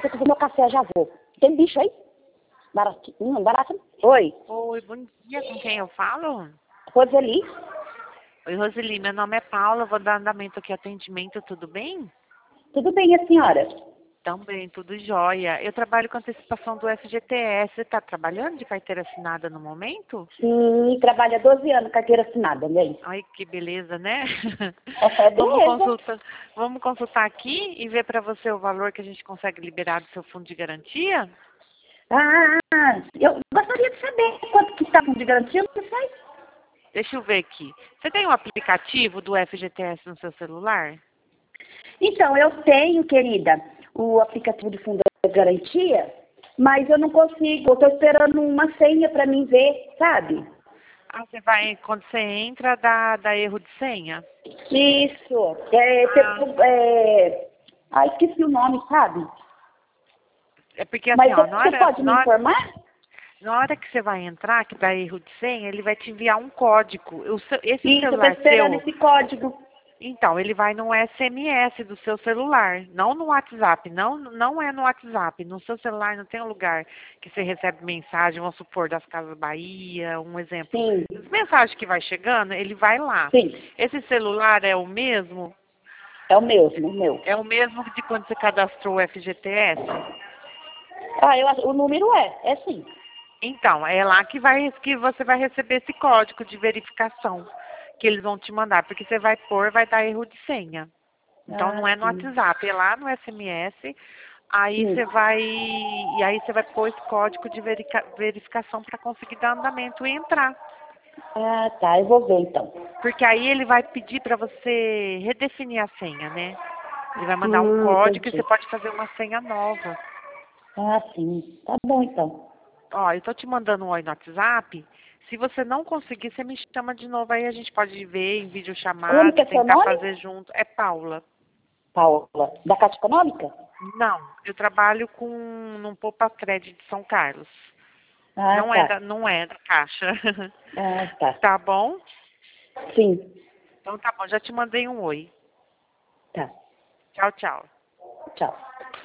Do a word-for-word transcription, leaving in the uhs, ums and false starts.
você quiser meu café, já vou. Tem bicho aí? Barato? Hum, barato? Oi. Oi, bom dia. Com quem eu falo? Roseli? Oi, Roseli. Meu nome é Paula. Vou dar andamento aqui, atendimento. Tudo bem? Tudo bem, a senhora? Também, tudo jóia. Eu trabalho com antecipação do F G T S. Você está trabalhando de carteira assinada no momento? Sim, trabalha doze anos, carteira assinada, né? Ai, que beleza, né? É, vamos, beleza. consultar, vamos consultar aqui e ver para você o valor que a gente consegue liberar do seu fundo de garantia? Ah, eu gostaria de saber quanto que está com de garantia, não sei. Deixa eu ver aqui. Você tem um aplicativo do F G T S no seu celular? Então, eu tenho, querida, o aplicativo de fundo de garantia, mas eu não consigo, eu estou esperando uma senha para mim ver, sabe? Ah, você vai, quando você entra, dá, dá erro de senha? Isso, é, Ah, tipo, é... Ah, esqueci o nome, sabe? é porque assim, Mas ó, na você hora, pode me na hora, informar? na hora que você vai entrar, que dá erro de senha, ele vai te enviar um código. O seu- esse Isso, eu estou celular esperando seu, esse código. então, ele vai no S M S do seu celular, não no WhatsApp, não, não é no WhatsApp. No seu celular não tem um lugar que você recebe mensagem, vamos supor, das Casas Bahia, um exemplo. Sim, As mensagens que vai chegando, ele vai lá. sim, Esse celular é o mesmo? é o mesmo, o meu. É o mesmo de quando você cadastrou o F G T S? Ah, eu, acho- o número é, é sim. Então, é lá que, vai, que você vai receber esse código de verificação que eles vão te mandar, porque você vai pôr, vai dar erro de senha. Então Ah, não é no sim, WhatsApp, é lá no S M S. Aí sim. você vai e aí você vai pôr esse código de verica- verificação para conseguir dar andamento e entrar. Ah, tá, eu vou ver então. Porque aí ele vai pedir para você redefinir a senha, né? Ele vai mandar um Hum, código e você entendi. pode fazer uma senha nova. Ah, sim, tá bom então. Ó, eu tô te mandando um oi no WhatsApp. Se você não conseguir, você me chama de novo aí, a gente pode ver em Como que videochamada, é seu tentar nome? fazer junto. É Paula. Paula. Da Caixa Econômica? Não, eu trabalho com num Poupa Crédito de São Carlos. Ah, Não é tá. da, não é da Caixa. Ah, tá. Tá bom? Sim, Então tá bom, já te mandei um oi. tá. Tchau, tchau. Tchau.